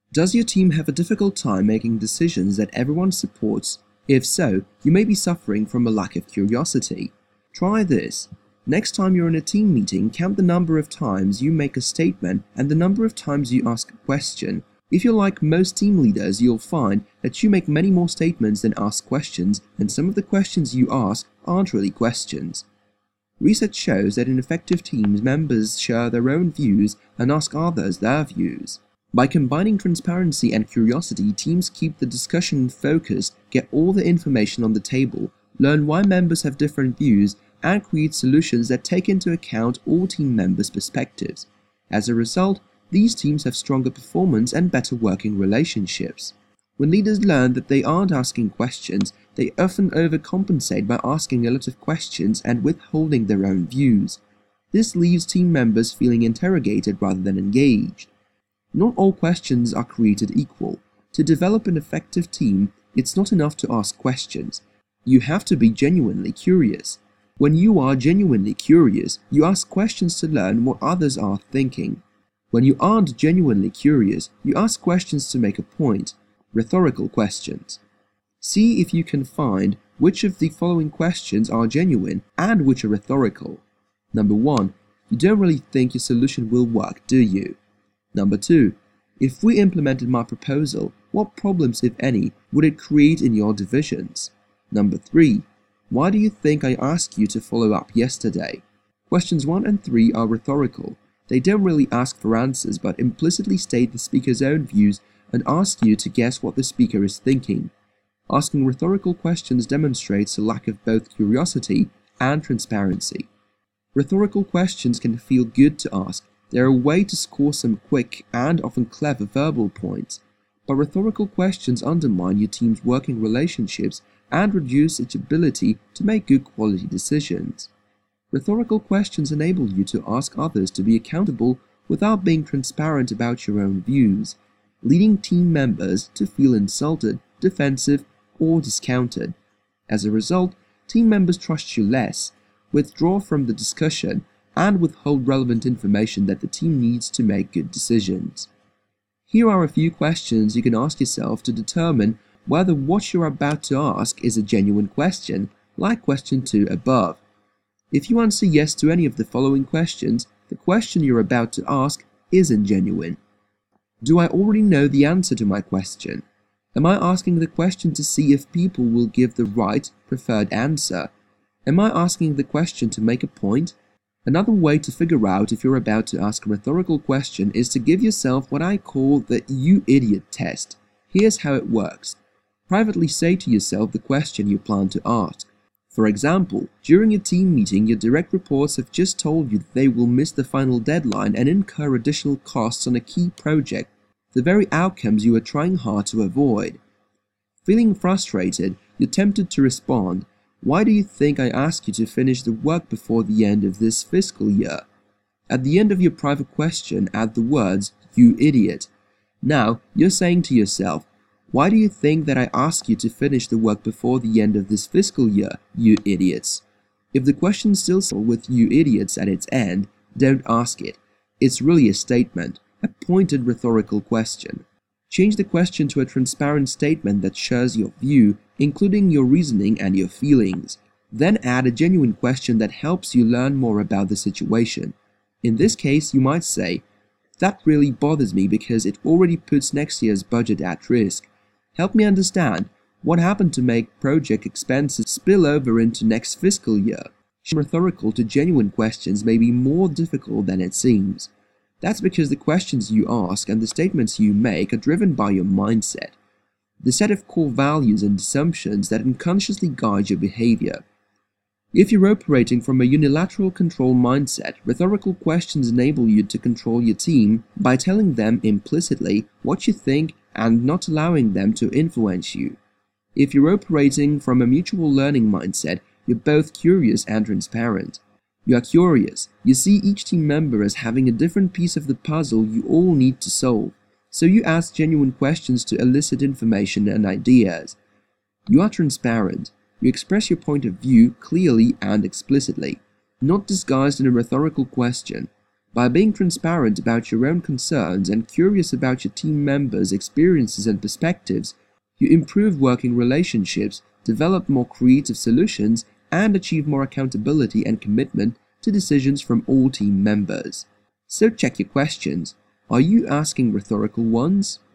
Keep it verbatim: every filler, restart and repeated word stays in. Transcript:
Does your team have a difficult time making decisions that everyone supports? If so, you may be suffering from a lack of curiosity. Try this. Next time you're in a team meeting, count the number of times you make a statement and the number of times you ask a question. If you're like most team leaders, you'll find that you make many more statements than ask questions, and some of the questions you ask aren't really questions. Research shows that in effective teams, members share their own views and ask others their views. By combining transparency and curiosity, teams keep the discussion focused, get all the information on the table, learn why members have different views, and create solutions that take into account all team members' perspectives. As a result, these teams have stronger performance and better working relationships. When leaders learn that they aren't asking questions, they often overcompensate by asking a lot of questions and withholding their own views. This leaves team members feeling interrogated rather than engaged. Not all questions are created equal. To develop an effective team, it's not enough to ask questions. You have to be genuinely curious. When you are genuinely curious, you ask questions to learn what others are thinking. When you aren't genuinely curious, you ask questions to make a point. Rhetorical questions. See if you can find which of the following questions are genuine and which are rhetorical. Number one. You don't really think your solution will work, do you? Number two. If we implemented my proposal, what problems, if any, would it create in your divisions? Number three. Why do you think I asked you to follow up yesterday? Questions one and three are rhetorical. They don't really ask for answers but implicitly state the speaker's own views and ask you to guess what the speaker is thinking. Asking rhetorical questions demonstrates a lack of both curiosity and transparency. Rhetorical questions can feel good to ask. They're a way to score some quick and often clever verbal points. But rhetorical questions undermine your team's working relationships and reduce its ability to make good quality decisions. Rhetorical questions enable you to ask others to be accountable without being transparent about your own views, leading team members to feel insulted, defensive, or discounted. As a result, team members trust you less, withdraw from the discussion, and withhold relevant information that the team needs to make good decisions. Here are a few questions you can ask yourself to determine whether what you're about to ask is a genuine question, like question two above. If you answer yes to any of the following questions, the question you're about to ask isn't genuine. Do I already know the answer to my question? Am I asking the question to see if people will give the right, preferred answer? Am I asking the question to make a point? Another way to figure out if you're about to ask a rhetorical question is to give yourself what I call the "you idiot" test. Here's how it works. Privately say to yourself the question you plan to ask. For example, during a team meeting, your direct reports have just told you that they will miss the final deadline and incur additional costs on a key project, the very outcomes you are trying hard to avoid. Feeling frustrated, you're tempted to respond, "Why do you think I asked you to finish the work before the end of this fiscal year?" At the end of your private question, add the words, "you idiot." Now, you're saying to yourself, "Why do you think that I asked you to finish the work before the end of this fiscal year, you idiots?" If the question still starts with "you idiots" at its end, don't ask it. It's really a statement, a pointed rhetorical question. Change the question to a transparent statement that shares your view, including your reasoning and your feelings. Then add a genuine question that helps you learn more about the situation. In this case, you might say, "That really bothers me because it already puts next year's budget at risk. Help me understand, what happened to make project expenses spill over into next fiscal year?" Rhetorical to genuine questions may be more difficult than it seems. That's because the questions you ask and the statements you make are driven by your mindset, the set of core values and assumptions that unconsciously guide your behavior. If you're operating from a unilateral control mindset, rhetorical questions enable you to control your team by telling them implicitly what you think and not allowing them to influence you. If you're operating from a mutual learning mindset, you're both curious and transparent. You are curious. You see each team member as having a different piece of the puzzle you all need to solve, so you ask genuine questions to elicit information and ideas. You are transparent. You express your point of view clearly and explicitly, not disguised in a rhetorical question. By being transparent about your own concerns and curious about your team members' experiences and perspectives, you improve working relationships, develop more creative solutions, and achieve more accountability and commitment to decisions from all team members. So check your questions. Are you asking rhetorical ones?